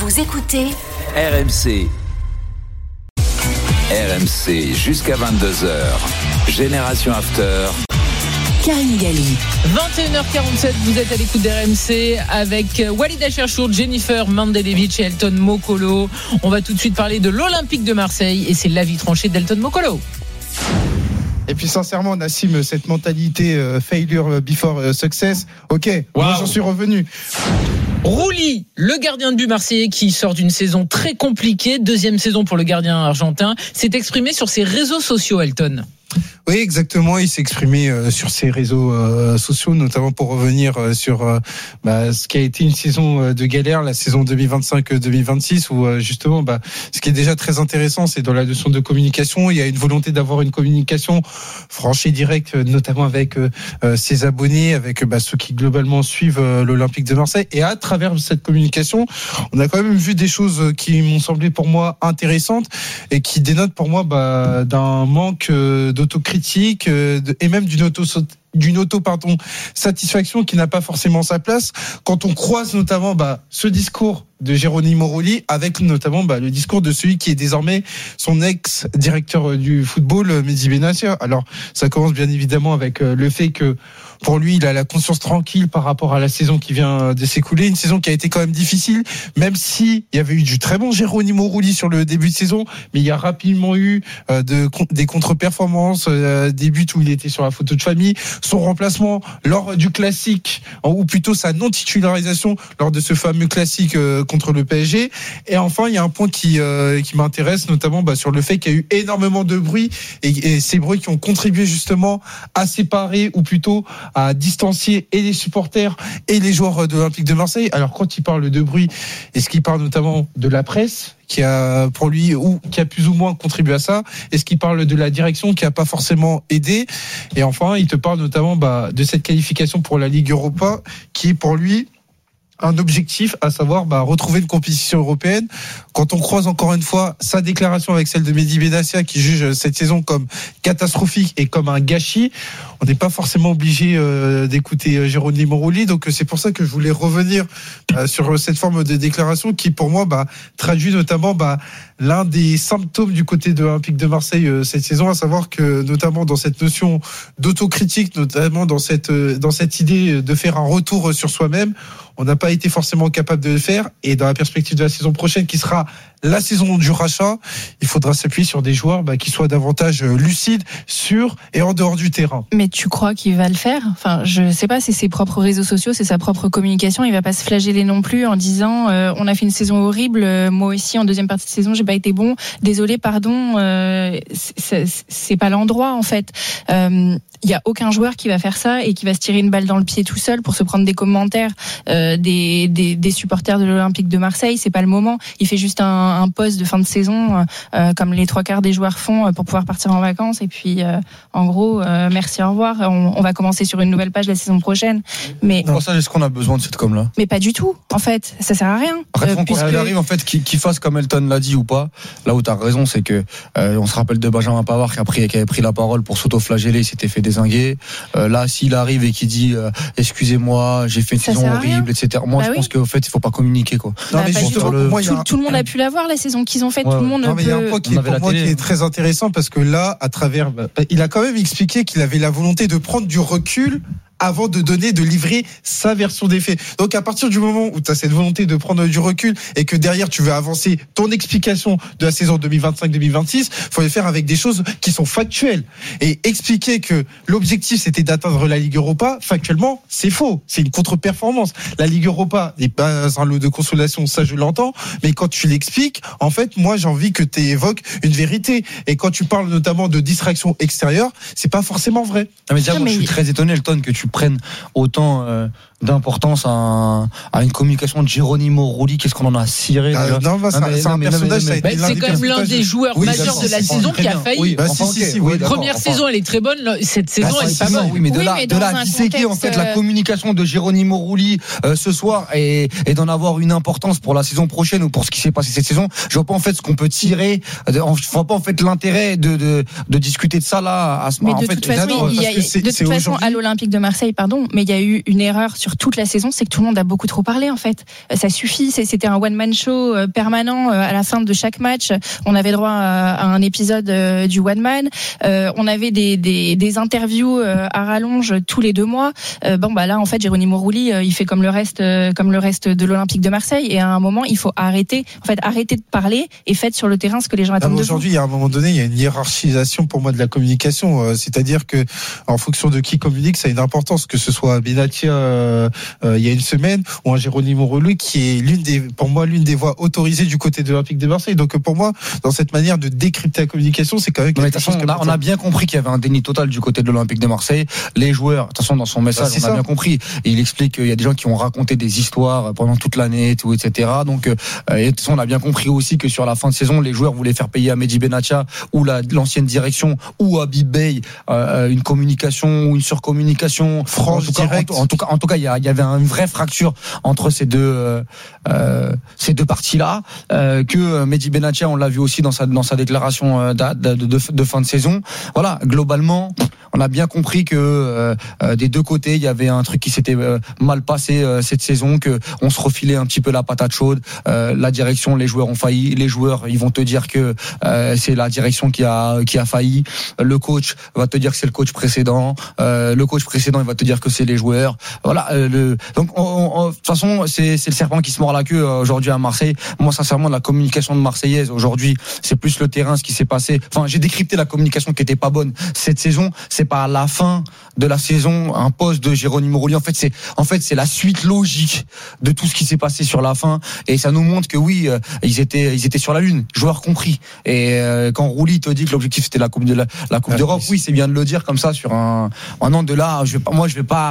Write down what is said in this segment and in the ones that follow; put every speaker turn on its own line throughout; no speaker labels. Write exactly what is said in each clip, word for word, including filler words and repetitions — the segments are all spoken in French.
Vous écoutez
R M C. R M C jusqu'à vingt-deux heures. Génération After.
Karine Galli.
vingt et une heures quarante-sept, vous êtes à l'écoute d'R M C avec Walid Cherchour, Jennifer Mandelevic et Elton Mokolo. On va tout de suite parler de l'Olympique de Marseille et c'est l'avis tranché d'Elton Mokolo.
Et puis sincèrement, Nassim, cette mentalité euh, failure before euh, success, ok, wow. Moi j'en suis revenu.
Rouli, le gardien de but marseillais qui sort d'une saison très compliquée, deuxième saison pour le gardien argentin, s'est exprimé sur ses réseaux sociaux, Elton.
Oui, exactement. Il s'est exprimé euh, sur ses réseaux euh, sociaux, notamment pour revenir euh, sur euh, bah, ce qui a été une saison euh, de galère, la saison deux mille vingt-cinq deux mille vingt-six, où euh, justement, bah, ce qui est déjà très intéressant, c'est dans la notion de communication. Il y a une volonté d'avoir une communication franche et directe, notamment avec euh, ses abonnés, avec bah, ceux qui globalement suivent euh, l'Olympique de Marseille. Et à travers cette communication, on a quand même vu des choses qui m'ont semblé pour moi intéressantes et qui dénotent pour moi bah, d'un manque euh, d'autocritique euh, et même d'une auto d'une auto pardon satisfaction qui n'a pas forcément sa place quand on croise notamment bah, ce discours de Geronimo Rulli avec notamment bah, le discours de celui qui est désormais son ex-directeur du football, Mehdi Benassia. Alors ça commence bien évidemment avec le fait que pour lui il a la conscience tranquille par rapport à la saison qui vient de s'écouler, une saison qui a été quand même difficile, même si il y avait eu du très bon Geronimo Rulli sur le début de saison, mais il y a rapidement eu euh, de, des contre-performances, euh, des buts où il était sur la photo de famille, son remplacement lors du classique, ou plutôt sa non-titularisation lors de ce fameux classique euh, contre le P S G. Et enfin, il y a un point qui, euh, qui m'intéresse, notamment bah, sur le fait qu'il y a eu énormément de bruit, et, et ces bruits qui ont contribué justement à séparer, ou plutôt à distancier et les supporters et les joueurs de l'Olympique de Marseille. Alors quand il parle de bruit, est-ce qu'il parle notamment de la presse qui a pour lui ou qui a plus ou moins contribué à ça? Est-ce qu'il parle de la direction qui a pas forcément aidé? Et enfin, il te parle notamment bah, de cette qualification pour la Ligue Europa qui est pour lui un objectif, à savoir bah, retrouver une compétition européenne. Quand on croise encore une fois sa déclaration avec celle de Mehdi Benassia qui juge cette saison comme catastrophique et comme un gâchis, on n'est pas forcément obligé euh, d'écouter euh, Geronimo Rulli. Donc c'est pour ça que je voulais revenir euh, sur cette forme de déclaration qui pour moi bah, traduit notamment bah, l'un des symptômes du côté de l'Olympique de Marseille euh, cette saison, à savoir que notamment dans cette notion d'autocritique, notamment dans cette, euh, dans cette idée de faire un retour sur soi-même, on n'a pas été forcément capable de le faire. Et dans la perspective de la saison prochaine, qui sera la saison du rachat, il faudra s'appuyer sur des joueurs bah, qui soient davantage lucides, sûrs et en dehors du terrain.
Mais tu crois qu'il va le faire? Enfin, je sais pas, c'est ses propres réseaux sociaux, c'est sa propre communication. Il va pas se flageller non plus en disant euh, on a fait une saison horrible, euh, moi aussi en deuxième partie de saison j'ai pas été bon, désolé, pardon. Euh, c'est, c'est pas l'endroit en fait. Il euh, y a aucun joueur qui va faire ça et qui va se tirer une balle dans le pied tout seul pour se prendre des commentaires euh, des, des, des supporters de l'Olympique de Marseille. C'est pas le moment. Il fait juste un, un post de fin de saison euh, comme les trois quarts des joueurs font pour pouvoir partir en vacances et puis euh, en gros euh, merci, au revoir, on, on va commencer sur une nouvelle page la saison prochaine. Mais
pour ça, est-ce qu'on a besoin de cette com là?
Mais pas du tout en fait, ça sert à rien.
Après,
euh,
quand
puisque...
il arrive en fait qu'il, qu'il fasse comme Elton l'a dit ou pas. Là où t'as raison, c'est que euh, on se rappelle de Benjamin Pavard qui a pris qui avait pris la parole pour s'auto-flageller, il s'était fait désinguer. Euh, là s'il arrive et qu'il dit euh, excusez-moi, j'ai fait une ça saison horrible, et cetera. Moi bah je oui. pense qu'au fait il faut pas communiquer quoi.
Non, bah, mais justement,
le...
moi,
tout,
un...
tout le monde a pu la voir la saison qu'ils ont faite, ouais, tout le monde.
Non, mais
peut...
il y a un point qui est, pour moi qui est très intéressant parce que là, à travers, bah, il a quand même expliqué qu'il avait la volonté de prendre du recul avant de donner, de livrer sa version des faits. Donc à partir du moment où tu as cette volonté de prendre du recul et que derrière tu veux avancer ton explication de la saison deux mille vingt-cinq deux mille vingt-six, faut le faire avec des choses qui sont factuelles. Et expliquer que l'objectif c'était d'atteindre la Ligue Europa, factuellement, c'est faux. C'est une contre-performance. La Ligue Europa n'est pas un lot de consolation, ça je l'entends, mais quand tu l'expliques, en fait, moi j'ai envie que tu évoques une vérité. Et quand tu parles notamment de distraction extérieure, c'est pas forcément vrai.
Ah mais déjà, moi, je suis très étonné, Elton, que tu prennes autant euh, d'importance à, un, à une communication de Geronimo Rulli. Qu'est-ce qu'on en a ciré
ah, Non, bah, ça, c'est un personnage. Ça a été
bah, c'est quand même l'un des joueurs oui, majeurs de la saison qui a failli.
Oui, bah, enfin, si, si, si, oui,
première
enfin,
saison, elle est très bonne. Cette saison,
bah,
elle est pas bonne.
Oui, mais de
oui,
là,
mais
de là à disséquer en fait la communication de Geronimo Rulli euh, ce soir et, et d'en avoir une importance pour la saison prochaine ou pour ce qui s'est passé cette saison, je vois pas en fait ce qu'on peut tirer. Je vois pas en fait l'intérêt de de, de discuter de ça là à ce moment.
Mais de toute façon, il y a de toute façon à l'Olympique de Marseille. Marseille, pardon, mais il y a eu une erreur sur toute la saison, c'est que tout le monde a beaucoup trop parlé en fait. Ça suffit, c'était un one man show permanent à la fin de chaque match. On avait droit à un épisode du one man, on avait des des, des interviews à rallonge tous les deux mois. Bon bah là en fait Geronimo Rulli, il fait comme le reste comme le reste de l'Olympique de Marseille, et à un moment il faut arrêter, en fait arrêter de parler et faites sur le terrain ce que les gens attendent de vous.
Aujourd'hui, il y a un moment donné, il y a une hiérarchisation pour moi de la communication, c'est-à-dire que en fonction de qui communique, ça a une importance, que ce soit Benatia euh, euh, il y a une semaine ou un Geronimo Rulli qui est l'une des, pour moi, l'une des voix autorisées du côté de l'Olympique de Marseille. Donc pour moi, dans cette manière de décrypter la communication, c'est quand même quelque chose.
On a, on a bien compris qu'il y avait un déni total du côté de l'Olympique de Marseille. Les joueurs, de toute façon, dans son message, bah, on a ça. bien compris. Et il explique qu'il y a des gens qui ont raconté des histoires pendant toute l'année, tout, et cetera. Donc, euh, et de toute façon, on a bien compris aussi que sur la fin de saison, les joueurs voulaient faire payer à Mehdi Benatia ou la, l'ancienne direction ou à Habib Beye euh, une communication ou une surcommunication.
Franche, direct.
En, en tout cas, en tout cas, il y, a, il y avait une vraie fracture entre ces deux, euh, euh, ces deux parties-là. Euh, que Mehdi Benatia, on l'a vu aussi dans sa dans sa déclaration de, de, de, de fin de saison. Voilà, globalement, on a bien compris que euh, des deux côtés, il y avait un truc qui s'était euh, mal passé euh, cette saison, que on se refilait un petit peu la patate chaude. Euh, la direction, les joueurs ont failli. Les joueurs, ils vont te dire que euh, c'est la direction qui a qui a failli. Le coach va te dire que c'est le coach précédent. Euh, le coach précédent, il va te dire que c'est les joueurs. Voilà. Euh, le, donc, de toute façon, c'est, c'est le serpent qui se mord la queue euh, aujourd'hui à Marseille. Moi, sincèrement, la communication de Marseillaise aujourd'hui, c'est plus le terrain, ce qui s'est passé. Enfin, j'ai décrypté la communication qui était pas bonne cette saison. C'est pas à la fin de la saison un poste de Geronimo Rulli. En fait, c'est en fait c'est la suite logique de tout ce qui s'est passé sur la fin, et ça nous montre que oui, euh, ils étaient ils étaient sur la lune, joueurs compris. Et euh, quand Rulli te dit que l'objectif c'était la coupe de la, la coupe ah, d'Europe, oui, c'est bien de le dire comme ça sur un un an de là. Je vais pas, moi, je vais pas.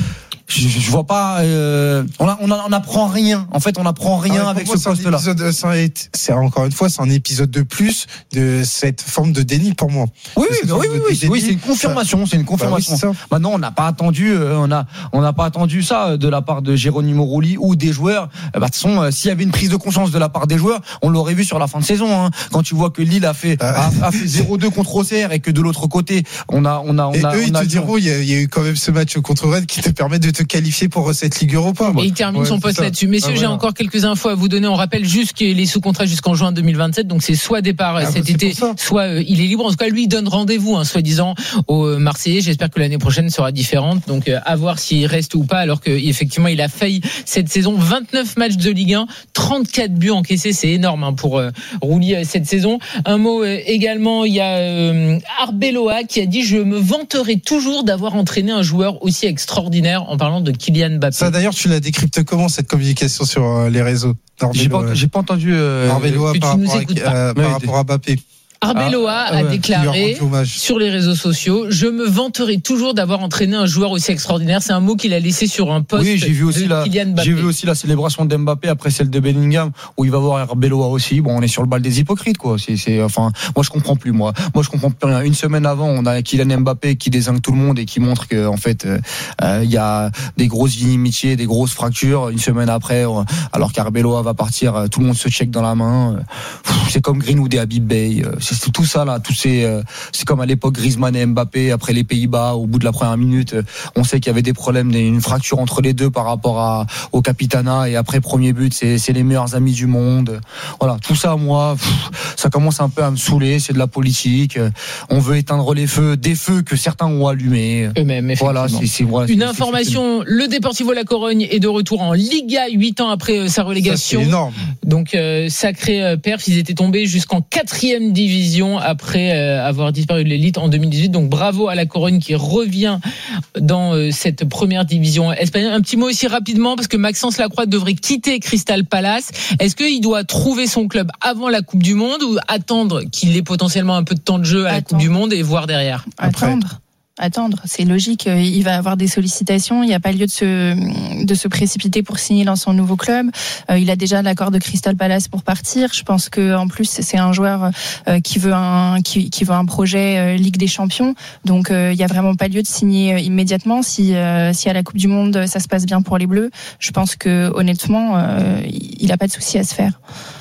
Je, je vois pas. Euh, on, a, on, a, on apprend rien. En fait, on apprend rien ah, avec moi, ce poste-là.
C'est, c'est encore une fois, c'est un épisode de plus de cette forme de déni pour moi.
Oui, oui, oui, oui, oui, oui, c'est une confirmation. Ça, c'est une confirmation. Bah oui, c'est Maintenant, on n'a pas attendu. Euh, on a, on n'a pas attendu ça de la part de Geronimo Rulli ou des joueurs. Bah, de toute façon, euh, s'il y avait une prise de conscience de la part des joueurs, on l'aurait vu sur la fin de saison. Hein, quand tu vois que Lille a fait, ah. a, a fait zéro deux contre Auxerre et que de l'autre côté, on a, on a, on
et
a.
Eux,
on
ils
a
te diront, il y, y a eu quand même ce match contre Rennes qui te permet de te qualifier pour cette Ligue Europa.
Et il termine ouais, son poste là-dessus. Messieurs, ah, voilà. J'ai encore quelques infos à vous donner. On rappelle juste qu'il est sous contrat jusqu'en juin deux mille vingt-sept, donc c'est soit départ ah, cet bah, été, soit euh, il est libre. En tout cas, lui, il donne rendez-vous, hein, soi-disant, aux Marseillais. J'espère que l'année prochaine sera différente. Donc, euh, à voir s'il reste ou pas, alors qu'effectivement, il a failli cette saison. vingt-neuf matchs de Ligue un, trente-quatre buts encaissés. C'est énorme hein, pour euh, Rulli euh, cette saison. Un mot euh, également, il y a euh, Arbeloa qui a dit « Je me vanterai toujours d'avoir entraîné un joueur aussi extraordinaire » en parlant de Kylian Mbappé.
Ça d'ailleurs, tu la décryptes comment cette communication sur euh, les réseaux?
J'ai pas, j'ai pas entendu euh,
Arbeloa par, rapport à, euh, par rapport à Mbappé.
Arbeloa ah, a ouais, déclaré sur les réseaux sociaux: je me vanterai toujours d'avoir entraîné un joueur aussi extraordinaire. C'est un mot qu'il a laissé sur un post.
Oui, j'ai vu aussi
de
la,
Kylian Mbappé.
J'ai vu aussi la célébration d'Mbappé après celle de Bellingham où il va voir Arbeloa aussi. Bon, on est sur le bal des hypocrites, quoi. C'est, c'est, enfin, moi je comprends plus, moi. Moi je comprends plus rien. Une semaine avant, on a Kylian Mbappé qui désingue tout le monde et qui montre que, en fait, il euh, y a des grosses inimitiés, des grosses fractures. Une semaine après, euh, alors qu'Arbeloa va partir, tout le monde se check dans la main. C'est comme Greenwood et Habib Beye. C'est tout ça là. Tout C'est, c'est comme à l'époque Griezmann et Mbappé après les Pays-Bas. Au bout de la première minute, on sait qu'il y avait des problèmes, une fracture entre les deux par rapport à, au Capitana. Et après premier but, c'est, c'est les meilleurs amis du monde. Voilà, tout ça, moi, pff, ça commence un peu à me saouler. C'est de la politique. On veut éteindre les feux, des feux que certains ont allumés.
Eux-mêmes,
voilà, c'est, c'est, voilà,
une
c'est,
information: c'est, le Deportivo La Corogne est de retour en Liga huit ans après sa relégation.
Ça, c'est énorme.
Donc euh, sacré perf. Ils étaient tombés jusqu'en quatrième division après avoir disparu de l'élite en deux mille dix-huit. Donc bravo à la Corogne qui revient dans cette première division espagnole. Un petit mot aussi rapidement, parce que Maxence Lacroix devrait quitter Crystal Palace. Est-ce qu'il doit trouver son club avant la Coupe du Monde ou attendre qu'il ait potentiellement un peu de temps de jeu à Attends. la Coupe du Monde et voir derrière?
Attendre. Attendre, c'est logique. Il va avoir des sollicitations. Il n'y a pas lieu de se de se précipiter pour signer dans son nouveau club. Il a déjà l'accord de Crystal Palace pour partir. Je pense que en plus c'est un joueur qui veut un qui, qui veut un projet Ligue des Champions. Donc il n'y a vraiment pas lieu de signer immédiatement. Si si à la Coupe du Monde ça se passe bien pour les Bleus, je pense que honnêtement il n'a pas de souci à se faire.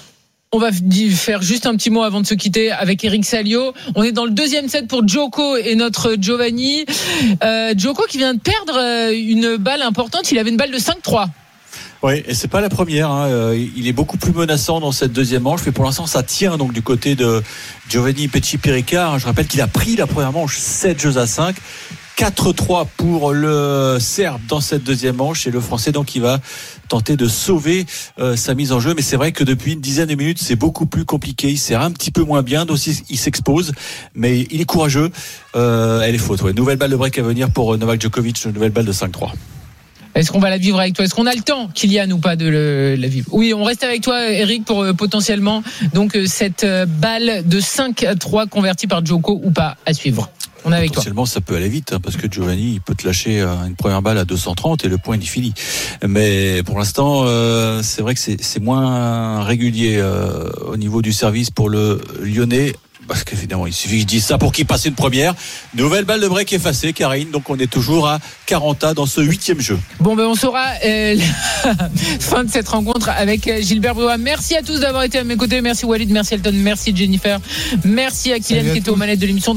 On va faire juste un petit mot avant de se quitter avec Eric Salio. On est dans le deuxième set pour Djoko et notre Giovanni. Euh, Djoko qui vient de perdre une balle importante. Il avait une balle de cinq trois.
Oui, et c'est pas la première. Hein. Il est beaucoup plus menaçant dans cette deuxième manche, mais pour l'instant, ça tient donc du côté de Giovanni Pesci-Pirica. Je rappelle qu'il a pris la première manche sept jeux à cinq. quatre trois pour le Serbe dans cette deuxième manche et le Français donc qui va tenter de sauver euh, sa mise en jeu, mais c'est vrai que depuis une dizaine de minutes c'est beaucoup plus compliqué, il sert un petit peu moins bien, donc il s'expose, mais il est courageux. Euh, elle est faute, ouais. Nouvelle balle de break à venir pour Novak Djokovic, nouvelle balle de cinq trois.
Est-ce qu'on va la vivre avec toi? Est-ce qu'on a le temps, Kylian, ou pas de le, la vivre? Oui, on reste avec toi, Eric, pour euh, potentiellement donc euh, cette euh, balle de cinq trois convertie par Djoko ou pas, à suivre. On est avec toi.
Potentiellement, ça peut aller vite, hein, parce que Giovanni, il peut te lâcher une première balle à deux cent trente et le point il est fini. Mais pour l'instant, euh, c'est vrai que c'est, c'est moins régulier euh, au niveau du service pour le Lyonnais. Parce qu'évidemment, il suffit que je dise ça pour qu'il passe une première. Nouvelle balle de break effacée, Karine. Donc on est toujours à quarante dans ce huitième jeu.
Bon, ben on saura euh, la fin de cette rencontre avec Gilbert Briouat. Merci à tous d'avoir été à mes côtés. Merci Walid, merci Elton, merci Jennifer, merci à Kylian qui était aux manettes de l'émission.